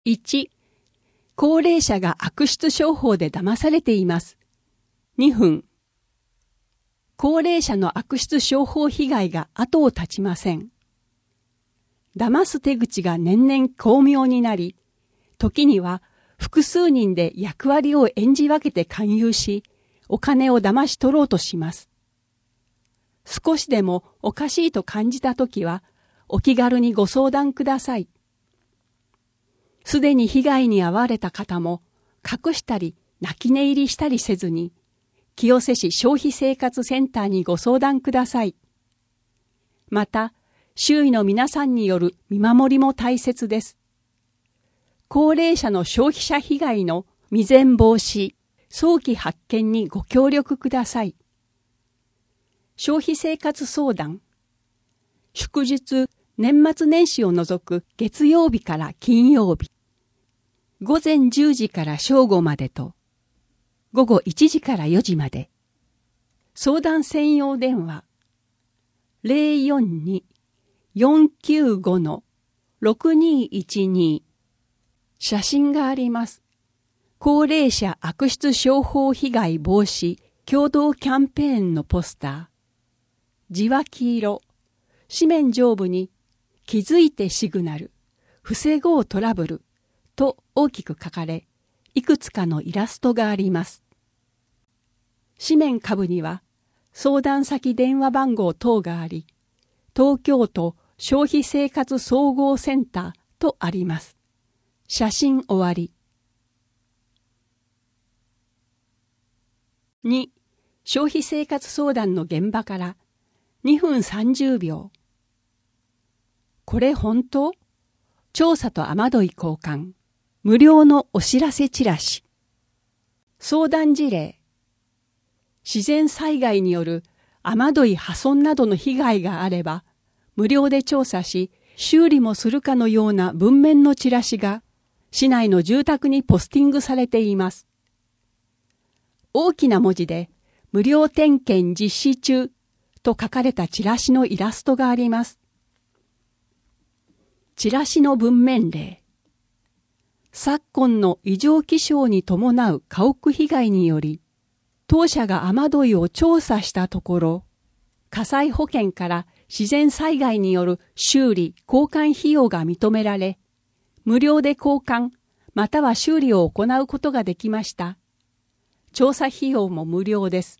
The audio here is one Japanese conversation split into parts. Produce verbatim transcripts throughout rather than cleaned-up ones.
いち、高齢者が悪質商法で騙されています。にふん、高齢者の悪質商法被害が後を絶ちません。騙す手口が年々巧妙になり、時には複数人で役割を演じ分けて勧誘し、お金を騙し取ろうとします。少しでもおかしいと感じたときは、お気軽にご相談ください。すでに被害に遭われた方も、隠したり泣き寝入りしたりせずに、清瀬市消費生活センターにご相談ください。また、周囲の皆さんによる見守りも大切です。高齢者の消費者被害の未然防止、早期発見にご協力ください。消費生活相談。祝日、年末年始を除く月曜日から金曜日。午前じゅうじから正午までと、午後いちじからよじまで。相談専用電話。ゼロよんに よんきゅうご ろくにいちに。写真があります。高齢者悪質商法被害防止共同キャンペーンのポスター。字は黄色。紙面上部に気づいてシグナル、防ごうトラブルと大きく書かれ、いくつかのイラストがあります。紙面下部には相談先電話番号等があり、東京都消費生活総合センターとあります。写真終わり。に、消費生活相談の現場からにふんさんじゅうびょう。これ本当？調査と雨どい交換。無料のお知らせチラシ。相談事例。自然災害による雨どい破損などの被害があれば、無料で調査し、修理もするかのような文面のチラシが、市内の住宅にポスティングされています。大きな文字で、無料点検実施中と書かれたチラシのイラストがあります。チラシの文面例。昨今の異常気象に伴う家屋被害により、当社が雨どいを調査したところ、火災保険から自然災害による修理・交換費用が認められ、無料で交換または修理を行うことができました。調査費用も無料です。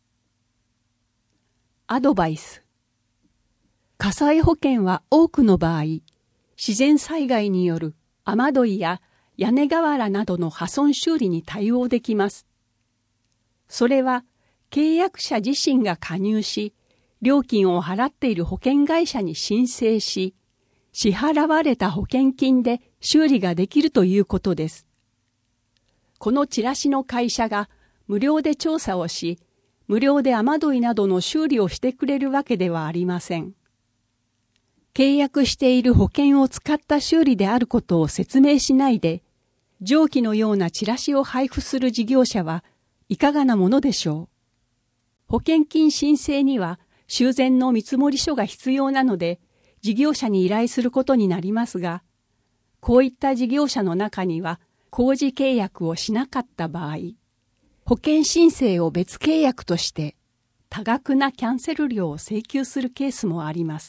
アドバイス。火災保険は多くの場合、自然災害による雨どいや屋根瓦などの破損修理に対応できます。それは契約者自身が加入し、料金を払っている保険会社に申請し、支払われた保険金で修理ができるということです。このチラシの会社が無料で調査をし、無料で雨どいなどの修理をしてくれるわけではありません。契約している保険を使った修理であることを説明しないで、上記のようなチラシを配布する事業者はいかがなものでしょう。保険金申請には修繕の見積書が必要なので、事業者に依頼することになりますが、こういった事業者の中には工事契約をしなかった場合、保険申請を別契約として多額なキャンセル料を請求するケースもあります。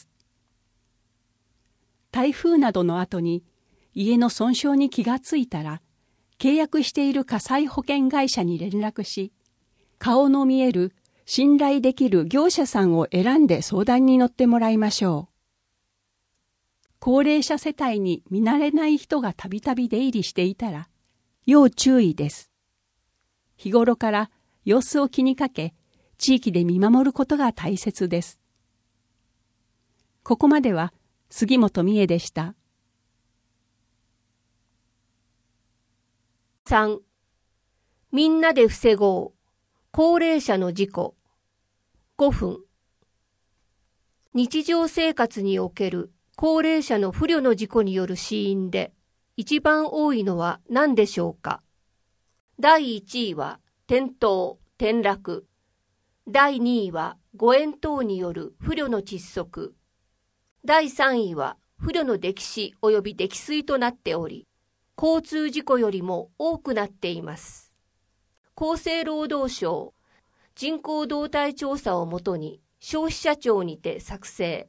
台風などの後に家の損傷に気がついたら、契約している火災保険会社に連絡し、顔の見える信頼できる業者さんを選んで相談に乗ってもらいましょう。高齢者世帯に見慣れない人がたびたび出入りしていたら、要注意です。日頃から様子を気にかけ、地域で見守ることが大切です。ここまでは杉本美恵でした。 さん. みんなで防ごう高齢者の事故。ごふん。日常生活における高齢者の不慮の事故による死因で一番多いのは何でしょうか。だいいちいは転倒・転落。だいにいは誤嚥等による不慮の窒息。だいさんいは不慮の溺死及び溺水となっており、 交通事故よりも多くなっています。厚生労働省人口動態調査をもとに消費者庁にて作成。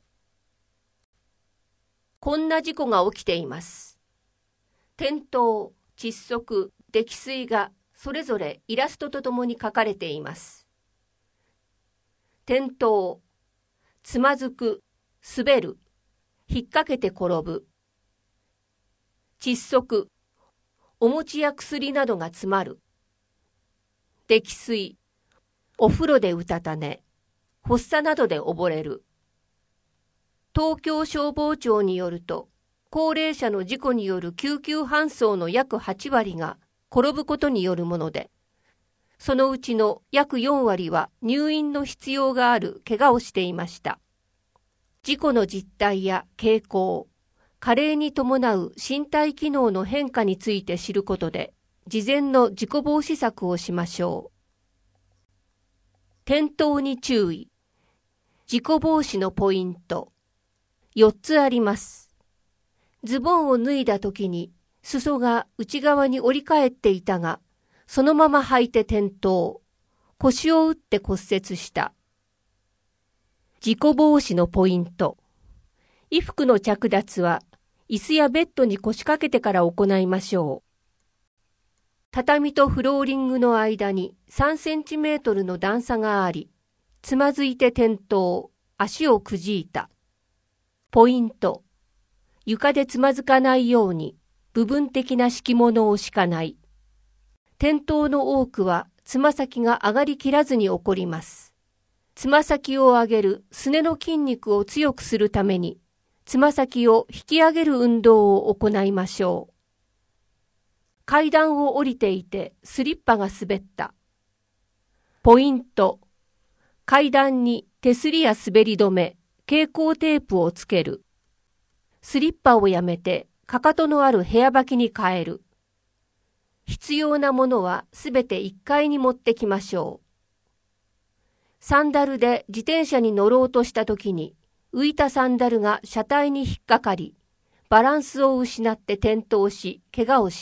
こんな事故が起きています。転倒、窒息、溺水がそれぞれイラストとともに書かれています。転倒、つまずく、滑る、引っ掛けて転ぶ。窒息、お餅や薬などが詰まる。溺水、お風呂でうたた寝、発作などで溺れる。東京消防庁によると、高齢者の事故による救急搬送の約はちわりが転ぶことによるもので、そのうちの約よんわりは入院の必要がある怪我をしていました。事故の実態や傾向、加齢に伴う身体機能の変化について知ることで、事前の事故防止策をしましょう。転倒に注意。事故防止のポイント。よっつあります。ズボンを脱いだときに裾が内側に折り返っていたが、そのまま履いて転倒。腰を打って骨折した。事故防止のポイント。衣服の着脱は椅子やベッドに腰掛けてから行いましょう。畳とフローリングの間にさんセンチメートルの段差があり、つまずいて転倒、足をくじいた。ポイント。床でつまずかないように部分的な敷物を敷かない。転倒の多くはつま先が上がりきらずに起こります。つま先を上げるすねの筋肉を強くするために、つま先を引き上げる運動を行いましょう。階段を降りていてスリッパが滑った。ポイント。階段に手すりや滑り止め、蛍光テープをつける。スリッパをやめてかかとのある部屋履きに変える。必要なものはすべていっかいに持ってきましょう。サンダルで自転車に乗ろうとしたときに、浮いたサンダルが車体に引っかかり、バランスを失って転倒し、怪我をした。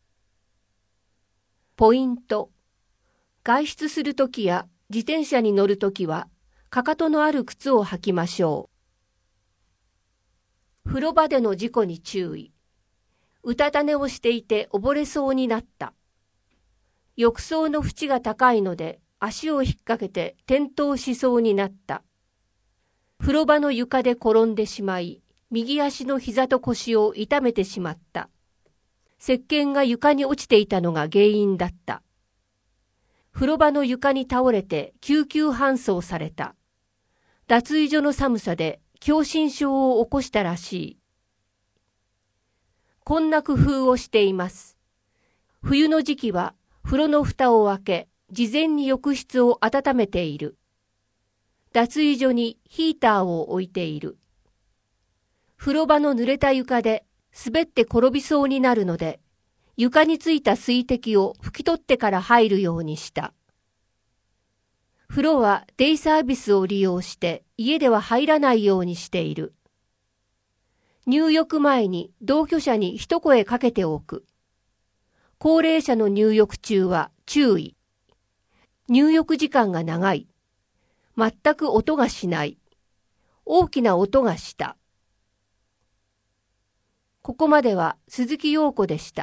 ポイント。外出するときや自転車に乗るときは、かかとのある靴を履きましょう。風呂場での事故に注意。うたた寝をしていて溺れそうになった。浴槽の縁が高いので足を引っ掛けて転倒しそうになった。風呂場の床で転んでしまい、右足の膝と腰を痛めてしまった。石鹸が床に落ちていたのが原因だった。風呂場の床に倒れて救急搬送された。脱衣所の寒さで狭心症を起こしたらしい。こんな工夫をしています。冬の時期は風呂の蓋を開け、事前に浴室を温めている。脱衣所にヒーターを置いている。風呂場の濡れた床で滑って転びそうになるので、床についた水滴を拭き取ってから入るようにした。風呂はデイサービスを利用して家では入らないようにしている。入浴前に同居者に一声かけておく。高齢者の入浴中は注意。入浴時間が長い。全く音がしない。大きな音がした。ここまでは鈴木陽子でした。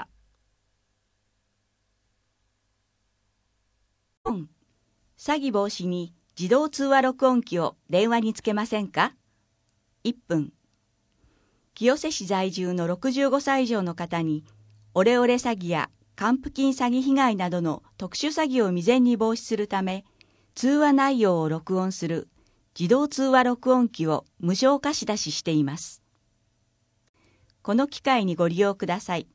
詐欺防止に自動通話録音機を電話につけませんか？いっぷん。清瀬市在住のろくじゅうごさい以上の方に、オレオレ詐欺や還付金詐欺被害などの特殊詐欺を未然に防止するため、通話内容を録音する自動通話録音機を無償貸し出ししています。この機会にご利用ください。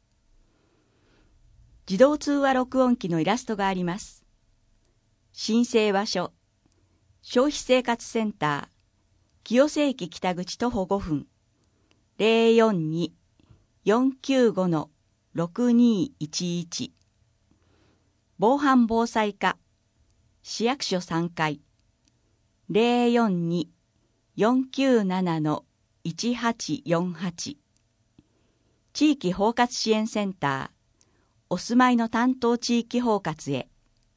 自動通話録音機のイラストがあります。申請場所、消費生活センター、清瀬駅北口徒歩ごふん、ゼロよんに よんきゅうご ろくにいちいち。防犯防災課、市役所さんがい、ゼロよんに よんきゅうなな いちはちよんはち。 地域包括支援センター、お住まいの担当地域包括へ。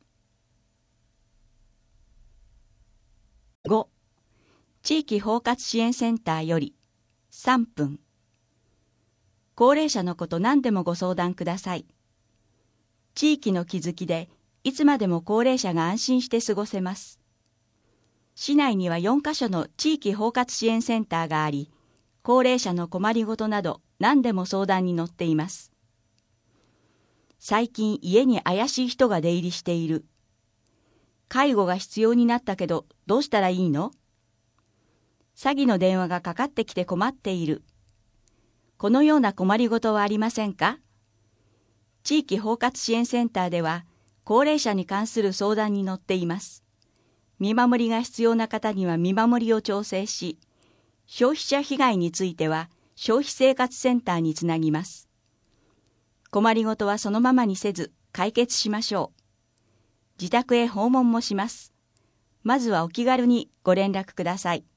ご、地域包括支援センターよりさんぷん。高齢者のこと何でもご相談ください。地域の気づきでいつまでも高齢者が安心して過ごせます。市内にはよんかしょの地域包括支援センターがあり、高齢者の困りごとなど何でも相談に乗っています。最近家に怪しい人が出入りしている。介護が必要になったけどどうしたらいいの？詐欺の電話がかかってきて困っている。このような困りごとはありませんか？地域包括支援センターでは高齢者に関する相談に乗っています。見守りが必要な方には見守りを調整し、消費者被害については消費生活センターにつなぎます。困りごとはそのままにせず解決しましょう。自宅へ訪問もします。まずはお気軽にご連絡ください。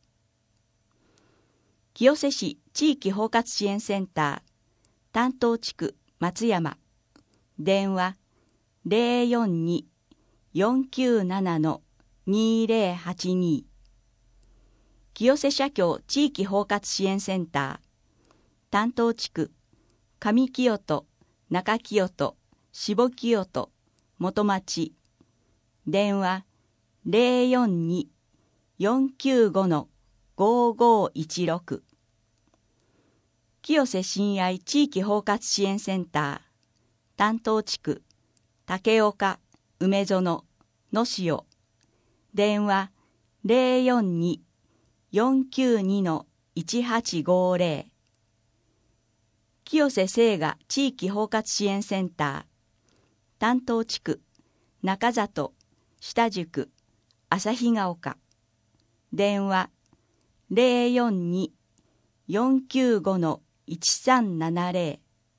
清瀬市地域包括支援センター、担当地区松山、電話 ゼロよんに よんきゅうなな にゼロはちに。清瀬社協地域包括支援センター、担当地区上清戸、中清戸、下清戸、元町、電話 ゼロよんに よんきゅうご ごごいちろく。清瀬親愛地域包括支援センター、担当地区竹岡、梅園、野潮、電話 ゼロよんに よんきゅうに いちはちごゼロ。清瀬聖雅地域包括支援センター、担当地区中里、下宿、旭ヶ丘、電話 ゼロよんに よんきゅうご いちさんななゼロ。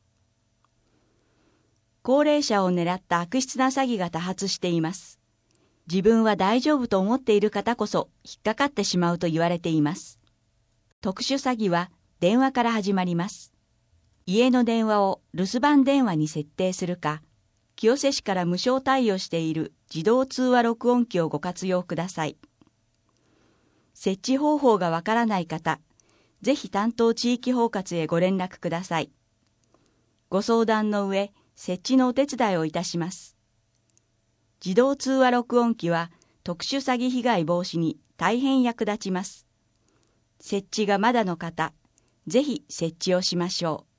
高齢者を狙った悪質な詐欺が多発しています。自分は大丈夫と思っている方こそ引っかかってしまうと言われています。特殊詐欺は電話から始まります。家の電話を留守番電話に設定するか、清瀬市から無償対応している自動通話録音機をご活用ください。設置方法がわからない方、ぜひ担当地域包括へご連絡ください。ご相談の上、設置のお手伝いをいたします。自動通話録音機は特殊詐欺被害防止に大変役立ちます。設置がまだの方、ぜひ設置をしましょう。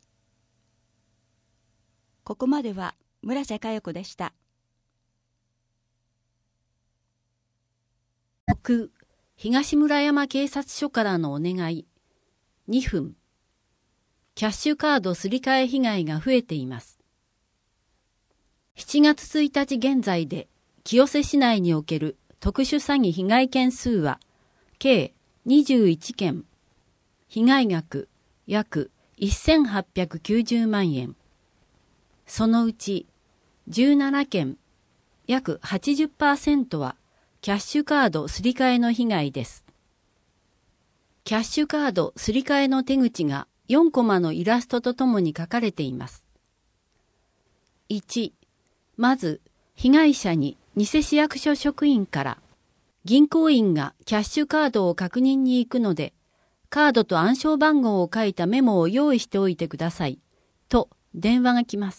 ここまでは村瀬佳代子でした。 ろく、東村山警察署からのお願い。にふん。キャッシュカードすり替え被害が増えています。しちがつついたち現在で清瀬市内における特殊詐欺被害件数は計にじゅういっけん、被害額約せんはっぴゃくきゅうじゅうまんえん。そのうちじゅうななけん、約 はちじゅっパーセント はキャッシュカードすり替えの被害です。キャッシュカードすり替えの手口がよんコマのイラストとともに書かれています。いち、まず被害者に偽市役所職員から銀行員がキャッシュカードを確認に行くので、カードと暗証番号を書いたメモを用意しておいてくださいと電話が来ます。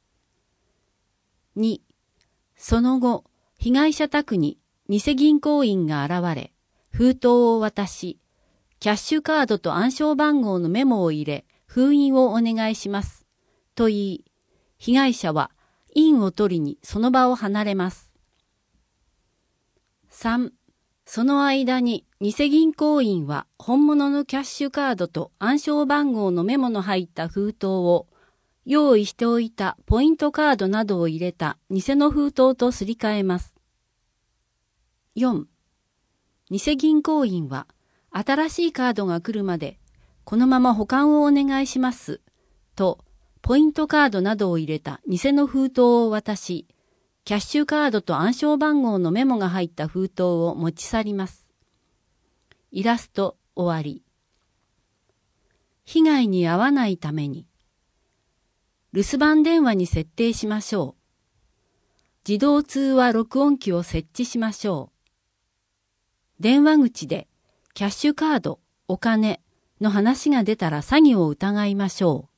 に、その後、被害者宅に偽銀行員が現れ、封筒を渡し、キャッシュカードと暗証番号のメモを入れ、封印をお願いします。と言い、被害者は印を取りにその場を離れます。さん、その間に偽銀行員は本物のキャッシュカードと暗証番号のメモの入った封筒を用意しておいたポイントカードなどを入れた偽の封筒とすり替えます。よん、偽銀行員は新しいカードが来るまでこのまま保管をお願いしますとポイントカードなどを入れた偽の封筒を渡し、キャッシュカードと暗証番号のメモが入った封筒を持ち去ります。イラスト終わり。被害に遭わないために留守番電話に設定しましょう。自動通話録音機を設置しましょう。電話口でキャッシュカード、お金の話が出たら詐欺を疑いましょ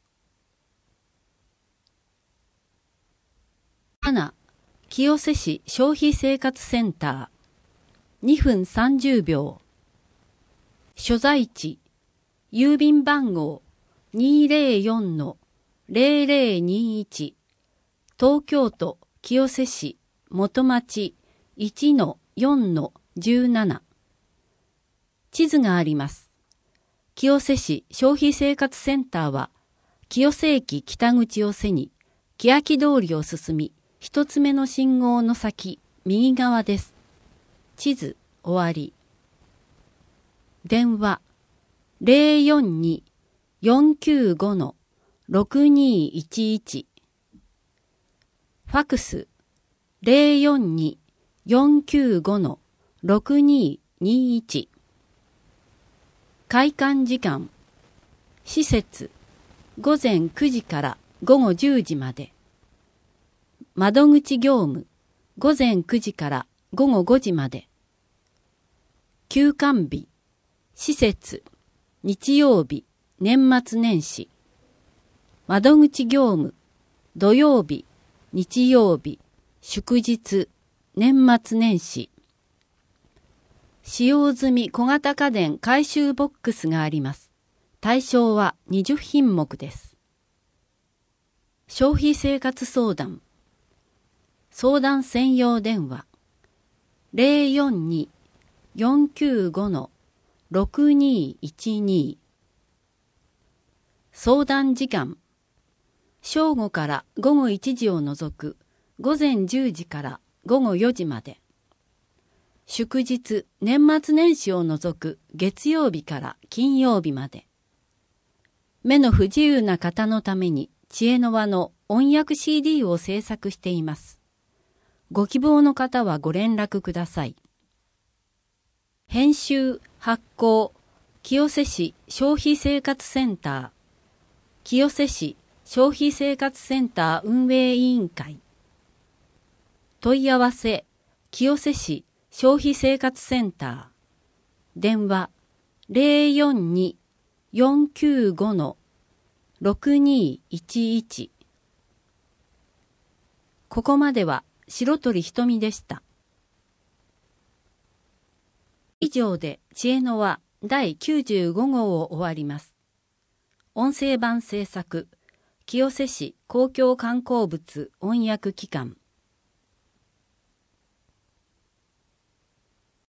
う。なな、清瀬市消費生活センター。にふんさんじゅうびょう。所在地、郵便番号 にーぜろよんのぜろぜろにいち、東京都清瀬市元町 いちのよんのじゅうなな。地図があります。清瀬市消費生活センターは、清瀬駅北口を背に、欅通りを進み、一つ目の信号の先、右側です。地図終わり。電話ゼロよんに よんきゅうご ろくにいちいち。ファクスゼロよんに よんきゅうご ろくににいち。開館時間。施設ごぜんくじからごごじゅうじまで。窓口業務ごぜんくじからごごごじまで。休館日施設日曜日年末年始。窓口業務土曜日日曜日祝日年末年始。使用済み小型家電回収ボックスがあります。対象はにじゅうひんもくです。消費生活相談。相談専用電話ゼロよんに よんきゅうご ろくにいちに。相談時間。正午からごごいちじを除くごぜんじゅうじからごごよじまで。祝日、年末年始を除く月曜日から金曜日まで。目の不自由な方のために知恵の輪の音訳 シーディー を制作しています。ご希望の方はご連絡ください。編集、発行、清瀬市消費生活センター、清瀬市消費生活センター運営委員会。問い合わせ、清瀬市消費生活センター。電話、ゼロよんに よんきゅうご ろくにいちいち。ここまでは白鳥ひとみでした。以上で知恵の輪だいきゅうじゅうごごうを終わります。音声版制作、清瀬市公共観光物音訳機関。